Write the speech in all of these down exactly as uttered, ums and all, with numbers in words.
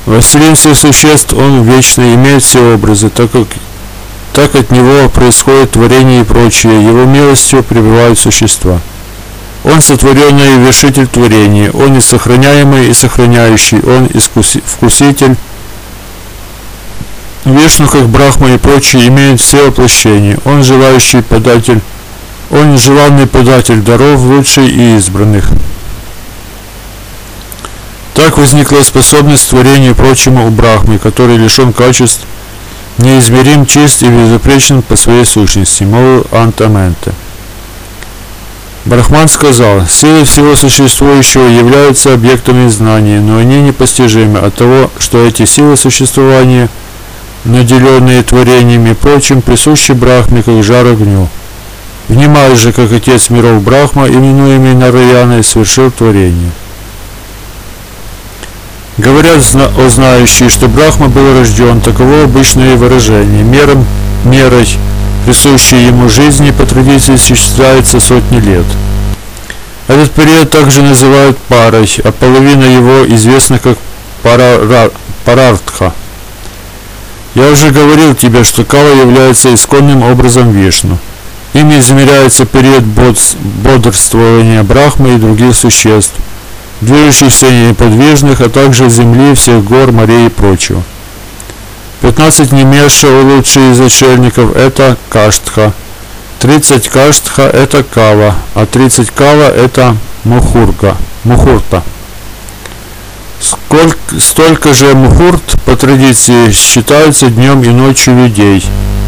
Властелин всех существ, он вечный, имеет все образы, так как так от него происходит творение и прочее, его милостью пребывают существа. Он сотворенный и вершитель творения, он и сохраняемый, и сохраняющий, он искуси, вкуситель. Вишну, как Брахма и прочие, имеют все воплощения, он желающий податель, он желанный податель даров, лучший и избранных. Так возникла способность творения и прочему у Брахмы, который лишен качеств, неизмерим, чист и безупречен по своей сущности, мол Антаменте. Брахман сказал: силы всего существующего являются объектами знания, но они непостижимы от того, что эти силы существования, наделенные творениями и прочим, присущи Брахме, как жар огню. Внимай же, как Отец миров Брахма, именуемый Нараяной, совершил творение. Говорят о знающие, что Брахма был рожден, таково обычное выражение. Мером, мерой, присущей ему жизни, по традиции считается сотни лет. Этот период также называют парой, а половина его известна как пара, парартха. Я уже говорил тебе, что Кала является исконным образом Вишну. Ими измеряется период бодрствования Брахмы и других существ, движущихся и неподвижных, а также земли, всех гор, морей и прочего. пятнадцать немеша у лучших из отшельников – это Каштха, тридцать Каштха – это Кава, а тридцать Кава – это Мухурга, Мухурта. Сколько, столько же Мухурт по традиции считаются днем и ночью людей,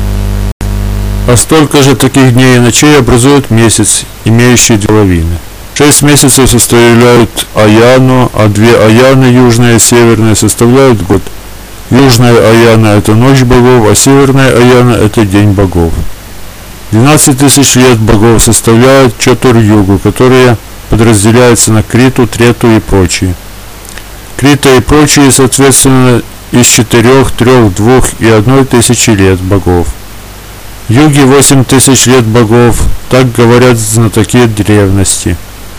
а столько же таких дней и ночей образует месяц, имеющий две половины. Шесть месяцев составляют Аяну, а две Аяны, южная и северная, составляют год. Южная Аяна – это ночь богов, а северная Аяна – это день богов. двенадцать тысяч лет богов составляют Чатур-югу, которые подразделяются на Криту, Трету и прочие. Крита и прочие, соответственно, из четырех, трех, двух и одной тысячи лет богов. Юги – восемь тысяч лет богов, так говорят знатоки древности.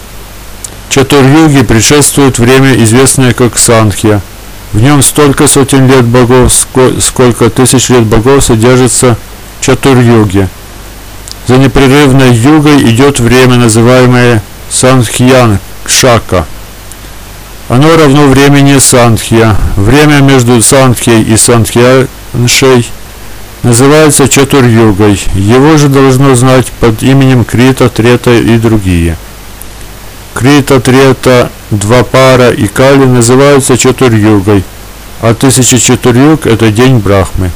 Чатур-юги предшествует время, известное как Санхья. В нем столько сотен лет богов, сколько тысяч лет богов содержится в Чатур-юге. За непрерывной югой идет время, называемое Санхьян Кшака. Оно равно времени Санхья. Время между Санхьей и Санхьяншей называется Чатур-югой. Его же должно знать под именем Крита, Трета и другие. Крита, Трета, Двапара и Кали называются Чатур-югой, а тысяча Чатур-юг – это день Брахмы.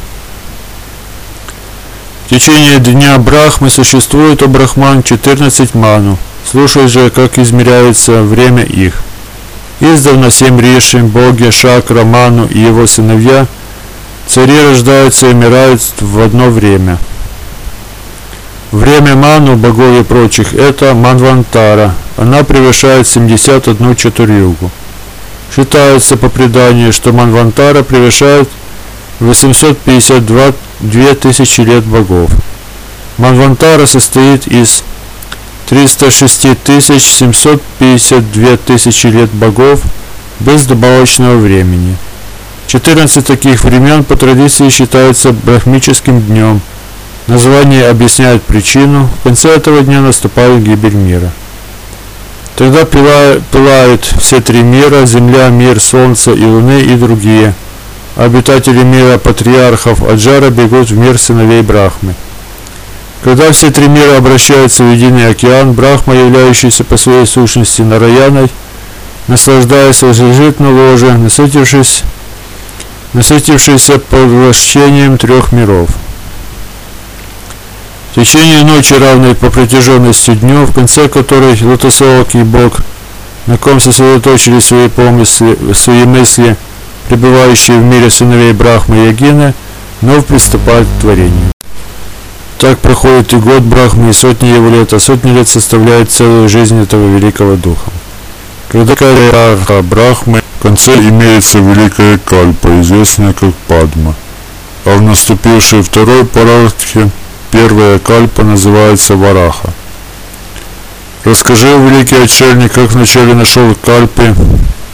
В течение дня Брахмы существует у Брахман четырнадцать ману. Слушай же, как измеряется время их. Издавна семь риши, боги, Шакра, Ману и его сыновья, цари рождаются и умирают в одно время. Время Ману, богов и прочих, это Манвантара. Она превышает семьдесят одну Чатур-югу. Считается по преданию, что Манвантара превышает восемьсот пятьдесят две тысячи лет богов. Манвантара состоит из триста шесть тысяч семьсот пятьдесят две тысячи лет богов без добавочного времени. четырнадцать таких времен по традиции считаются брахмическим днем. Название объясняет причину. В конце этого дня наступает гибель мира. Тогда пылают все три мира: земля, мир, солнце и луны и другие. Обитатели мира патриархов Аджара бегут в мир сыновей Брахмы. Когда все три мира обращаются в единый океан, Брахма, являющийся по своей сущности Нараяной, наслаждаясь, лежит на ложе, насытившись, насытившийся поглощением трех миров. В течение ночи, равной по протяженности дню, в конце которой лотосоокий бог, на ком сосредоточили свои помыслы, свои мысли, пребывающие в мире сыновей Брахмы и Ягины, вновь приступает к творению. Так проходит и год Брахмы, и сотни его лет, а сотни лет составляют целую жизнь этого великого духа. Когда Парарха Брахмы, в конце имеется великая Кальпа, известная как Падма, а в наступившей второй Парархе первая Кальпа называется Вараха. Расскажи, великий отшельник, как вначале нашел Кальпы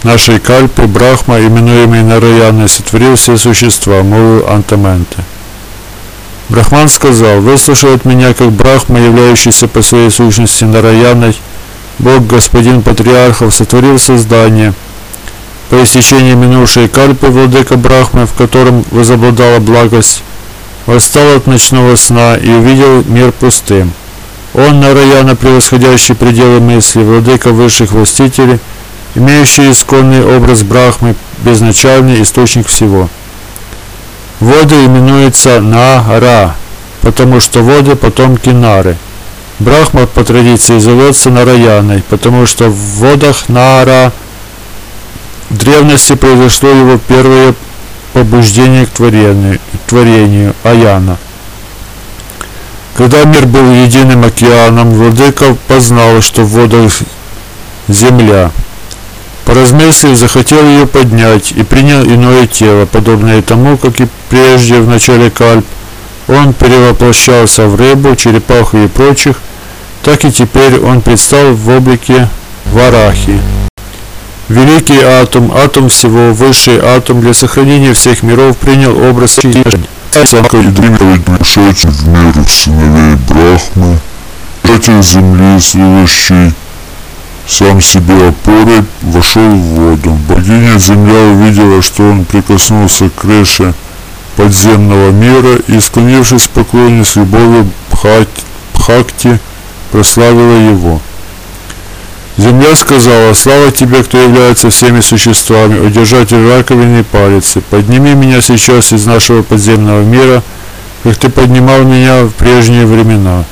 нашей Кальпы, Брахма, именуемый Нараяной, сотворил все существа, молвил Антаменте. Брахман сказал: выслушай от меня, как Брахма, являющийся по своей сущности Нараяной, Бог, господин патриархов, сотворил создание. По истечении минувшей Кальпы владыка Брахмы, в котором возобладала благость, восстал от ночного сна и увидел мир пустым. Он, Нараяна, превосходящий пределы мысли, владыка высших властителей, имеющий исконный образ Брахмы, безначальный источник всего. Воды именуются Нара, потому что воды потомки Нары. Брахма по традиции зовется Нараяной, потому что в водах Нара в древности произошло его первое побуждение к творению, к творению Аяна. Когда мир был единым океаном, владыка познал, что в водах земля. Поразмыслив, захотел ее поднять и принял иное тело, подобное тому, как и прежде в начале Кальп. Он перевоплощался в рыбу, черепаху и прочих, так и теперь он предстал в облике Варахи. Великий атом, атом всего, высший атом для сохранения всех миров принял образ жизни. Пришедший в мир сыновей Брахмы, житель земли, служащий сам себе опорой, вошел в воду. Богиня Земля увидела, что он прикоснулся к крыше подземного мира и, склонившись в поклоне с любовью Бхакти, прославила его. Земля сказала: слава тебе, кто является всеми существами, удержатель раковины и палицы. Подними меня сейчас из нашего подземного мира, как ты поднимал меня в прежние времена.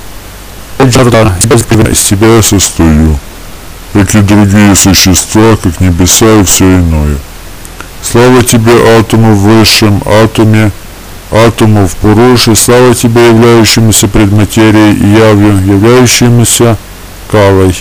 Из тебя я состою, как и другие существа, как небеса и все иное. Слава тебе, атому в высшем атоме, атому в Пуруше, слава тебе, являющемуся предматерией и явью, являющемуся Калой.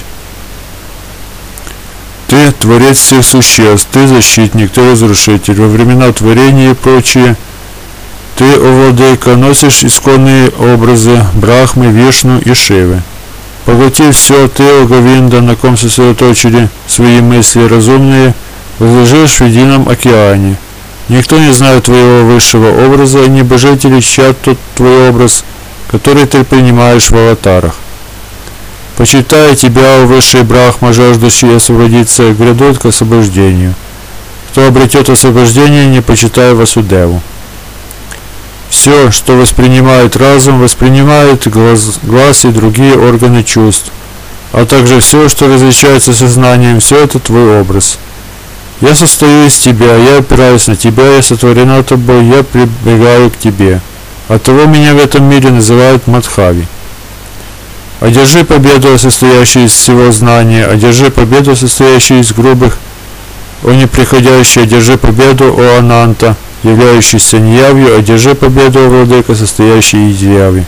Ты творец всех существ, ты защитник, ты разрушитель. Во времена творения и прочие, ты, о владыка, носишь исконные образы Брахмы, Вишну и Шивы. Поглотив все, ты, о Говинда, на ком сосредоточили свои мысли разумные, возложишь в едином океане. Никто не знает твоего высшего образа, и небожители чтят тот твой образ, который ты принимаешь в аватарах. Почитая тебя, о высший Брахма, жаждущий освободиться, грядут к освобождению. Кто обретет освобождение, не почитая Васудеву. Все, что воспринимает разум, воспринимает глаз, глаз и другие органы чувств, а также все, что различается сознанием, все это твой образ. Я состою из тебя, я опираюсь на тебя, я сотворена тобой, я прибегаю к тебе. Оттого меня в этом мире называют Мадхави. Одержи победу, состоящую из всего знания, одержи победу, состоящую из грубых, о неприходящий, одержи победу, о Ананта, являющийся неявью, одержи победу, о владыка, состоящий из яви.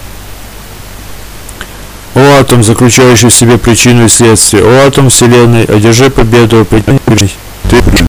О атом, заключающий в себе причину и следствие, о атом вселенной, одержи победу, о причине. Ты